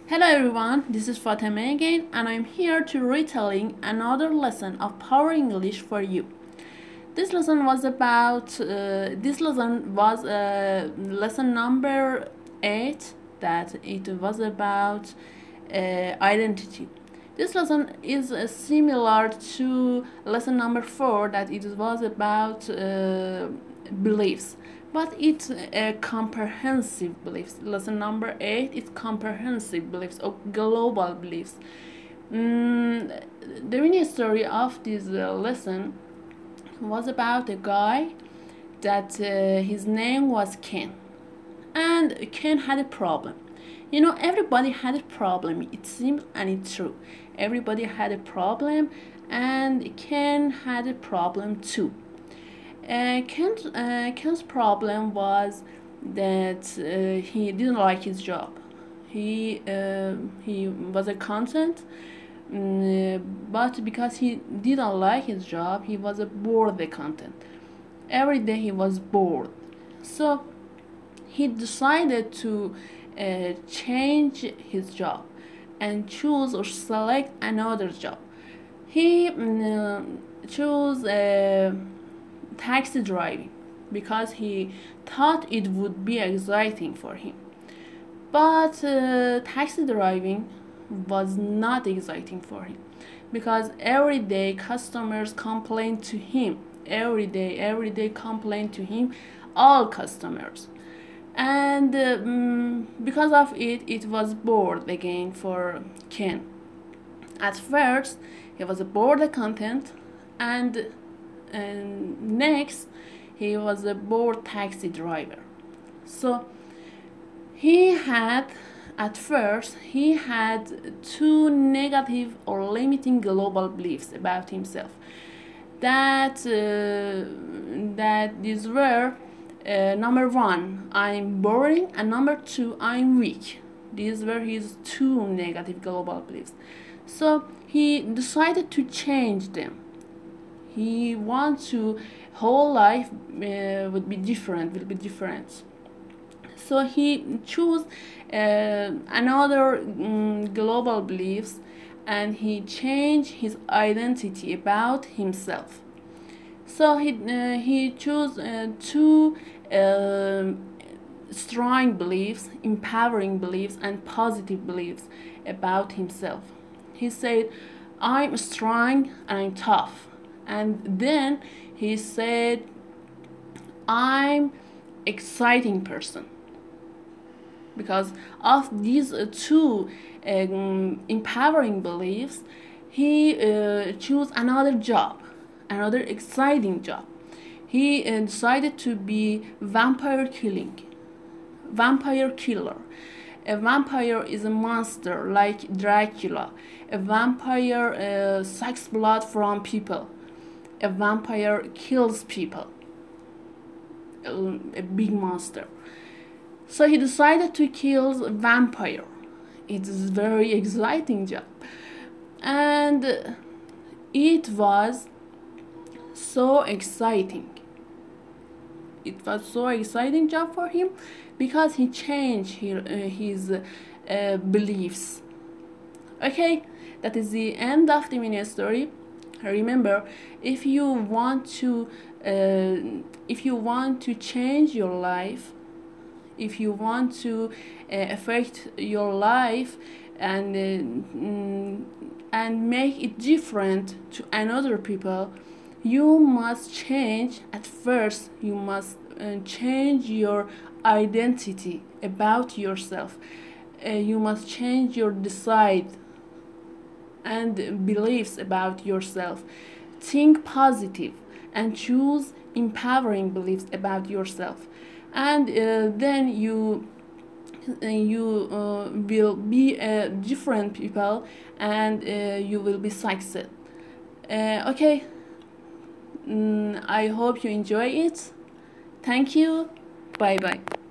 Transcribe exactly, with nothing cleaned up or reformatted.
Hello everyone, this is Fatema again, and I'm here to retelling another lesson of Power English for you. This lesson was about uh, this lesson was uh, lesson number eight, that it was about uh, identity. This lesson is uh, similar to lesson number four, that it was about uh, beliefs, but it's a comprehensive beliefs. Lesson number eight is comprehensive beliefs or global beliefs. Mm, the mini story of this uh, lesson was about a guy that uh, his name was Ken, and Ken had a problem. You know, everybody had a problem, it seems, and it's true. Everybody had a problem, and Ken had a problem too. Uh, Ken's, uh, Ken's problem was that uh, he didn't like his job. He uh, he was a accountant, mm, but because he didn't like his job, he was a bored accountant. Every day he was bored, so he decided to uh, change his job and choose or select another job. He mm, chose uh, taxi driving because he thought it would be exciting for him. But uh, taxi driving was not exciting for him because every day customers complained to him. Every day, every day complained to him, all customers. And uh, mm, because of it, it was bored again for Ken. At first, he was a bored accountant, and, and next, he was a bored taxi driver. So he had, at first, he had two negative or limiting global beliefs about himself. That uh, that these were uh, number one, I'm boring, and number two, I'm weak. These were his two negative global beliefs. So he decided to change them. He wants to whole life uh, would be different, will be different. So he chose uh, another um, global beliefs, and he changed his identity about himself. So he uh, he chose uh, two uh, strong beliefs, empowering beliefs, and positive beliefs about himself. He said, I'm strong and I'm tough. And then he said, I'm exciting person. Because of these uh, two um, empowering beliefs, he uh, chose another job, another exciting job. He uh, decided to be vampire killing, vampire killer. A vampire is a monster like Dracula. A vampire uh, sucks blood from people. A vampire kills people. A, a big monster. So he decided to kill a vampire. It's a very exciting job. And it was so exciting. It was so exciting job for him because he changed his, uh, his uh, beliefs. Okay, that is the end of the mini story. Remember, if you want to uh, if you want to change your life, if you want to uh, affect your life and uh, mm, and make it different to another people, you must change. At first, you must uh, change your identity about yourself. Uh, you must change your decide and beliefs about yourself. Think positive and choose empowering beliefs about yourself, and uh, then you uh, you uh, will be a different people, and uh, you will be success. Uh, okay, mm, I hope you enjoy it. Thank you. Bye bye.